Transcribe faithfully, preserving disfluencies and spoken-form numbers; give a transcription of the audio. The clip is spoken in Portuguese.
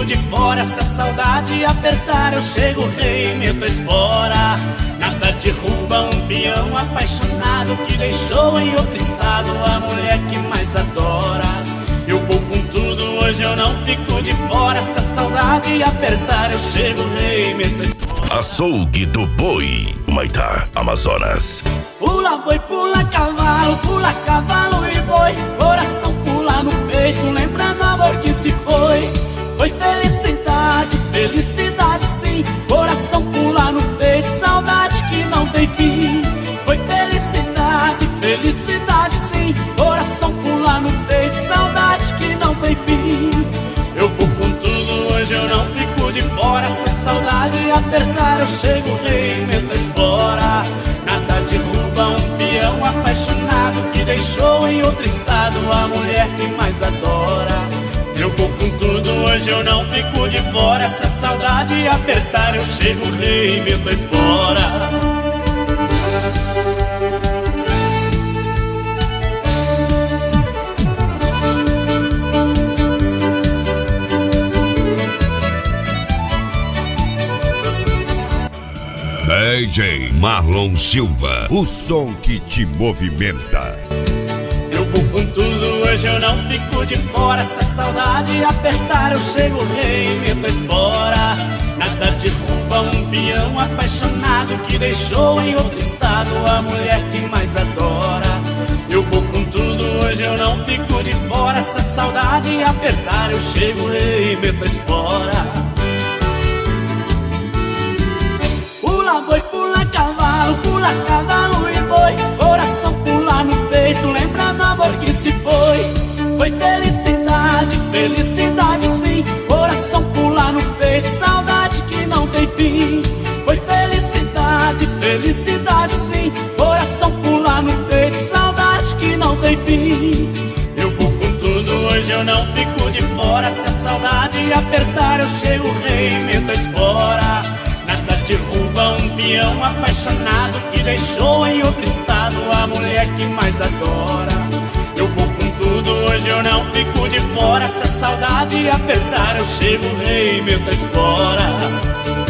de fora. Se a saudade apertar eu chego, rei, meto a espora. Nada derruba um peão apaixonado que deixou em outro estado a mulher que mais adora. Eu vou com tudo, hoje eu não fico de fora. Se a saudade apertar eu chego, rei, meto a espora. Açougue do Boi, Humaitá, Amazonas. Pula boi, pula cavalo, pula cavalo e boi. Coração pula no peito, lembrando amor que se foi. Foi felicidade, felicidade sim. Coração pula no peito, saudade que não tem fim. Foi felicidade, felicidade sim. Coração pula no peito, saudade que não tem fim. Eu vou com tudo, hoje eu não fico de fora. Se a saudade apertar eu chego, rei, meto a espora. Nada derruba um peão apaixonado que deixou em outro estado a mulher que mais adora. Eu vou com tudo, hoje eu não fico de fora. Se a saudade apertar eu chego, rei, meto a espora. D J Marlon Silva, o som que te movimenta. Eu vou com tudo, hoje eu não fico de fora. Se a saudade apertar eu chego, rei, meto a espora. Nada derruba um peão apaixonado que deixou em outro estado a mulher que mais adora. Eu vou com tudo, hoje eu não fico de fora. Se a saudade apertar eu chego, rei, meto a espora. Pula boi, pula cavalo, pula cavalo e boi. Coração pula no peito, lembrando amor que se foi. Foi felicidade, felicidade sim. Coração pula no peito, saudade que não tem fim. Foi felicidade, felicidade sim. Coração pula no peito, saudade que não tem fim. Eu vou com tudo, hoje eu não fico de fora. Se a saudade apertar eu chego, rei, meto a espora. Nada derruba um peão apaixonado que deixou em outro estado a mulher que mais adora. Eu vou com tudo, hoje eu não fico de fora. Se a saudade apertar eu chego, rei, meto a espora.